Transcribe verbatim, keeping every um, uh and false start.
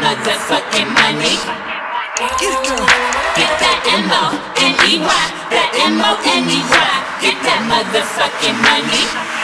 motherfucking money. Get it, girl. Get that M O N E Y, that M O N E Y. Get that motherfucking money.